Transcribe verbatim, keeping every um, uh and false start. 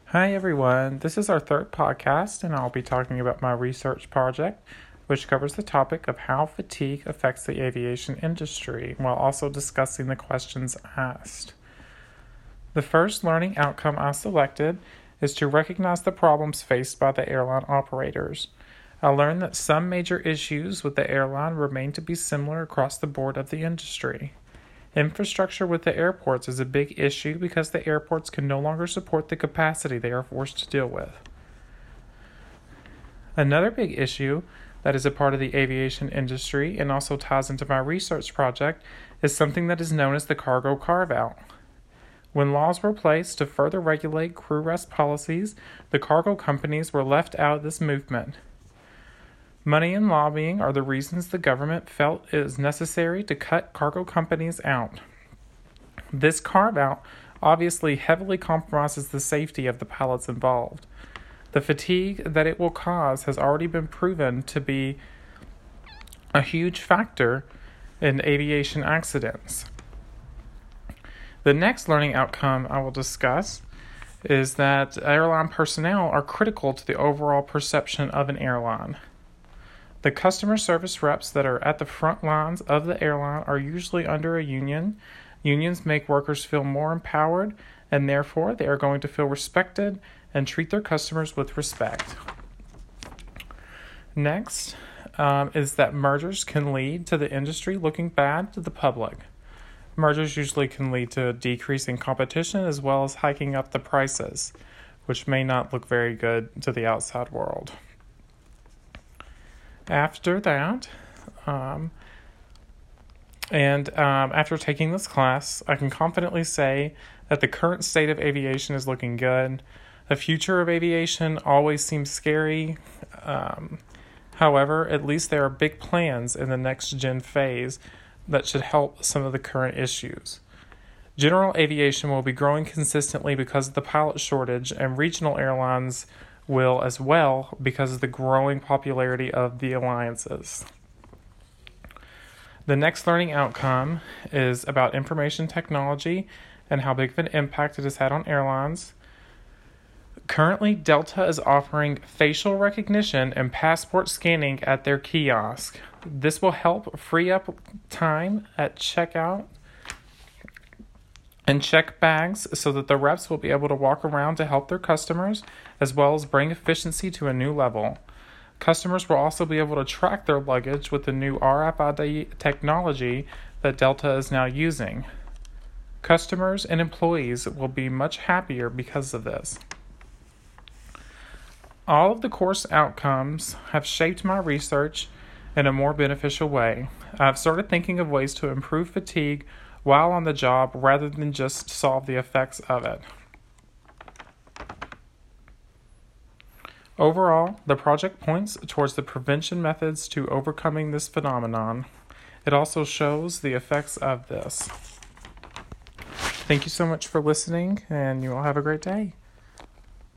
Hi everyone, this is our third podcast, and I'll be talking about my research project, which covers the topic of how fatigue affects the aviation industry, while also discussing the questions asked. The first learning outcome I selected is to recognize the problems faced by the airline operators. I learned that some major issues with the airline remain to be similar across the board of the industry. Infrastructure with the airports is a big issue because the airports can no longer support the capacity they are forced to deal with. Another big issue that is a part of the aviation industry and also ties into my research project is something that is known as the cargo carve-out. When laws were placed to further regulate crew rest policies, the cargo companies were left out of this movement. Money and lobbying are the reasons the government felt it was necessary to cut cargo companies out. This carve-out obviously heavily compromises the safety of the pilots involved. The fatigue that it will cause has already been proven to be a huge factor in aviation accidents. The next learning outcome I will discuss is that airline personnel are critical to the overall perception of an airline. The customer service reps that are at the front lines of the airline are usually under a union. Unions make workers feel more empowered, and therefore they are going to feel respected and treat their customers with respect. Next um, is that mergers can lead to the industry looking bad to the public. Mergers usually can lead to a decrease in competition as well as hiking up the prices, which may not look very good to the outside world. After that, um, and um, after taking this class, I can confidently say that the current state of aviation is looking good. The future of aviation always seems scary. Um, however, at least there are big plans in the next-gen phase that should help some of the current issues. General aviation will be growing consistently because of the pilot shortage, and regional airlines will as well because of the growing popularity of the alliances. The next learning outcome is about information technology and how big of an impact it has had on airlines. Currently, Delta is offering facial recognition and passport scanning at their kiosk. This will help free up time at checkout and check bags so that the reps will be able to walk around to help their customers, as well as bring efficiency to a new level. Customers will also be able to track their luggage with the new R F I D technology that Delta is now using. Customers and employees will be much happier because of this. All of the course outcomes have shaped my research in a more beneficial way. I've started thinking of ways to improve fatigue while on the job rather than just solve the effects of it. Overall, the project points towards the prevention methods to overcoming this phenomenon. It also shows the effects of this. Thank you so much for listening, and you all have a great day.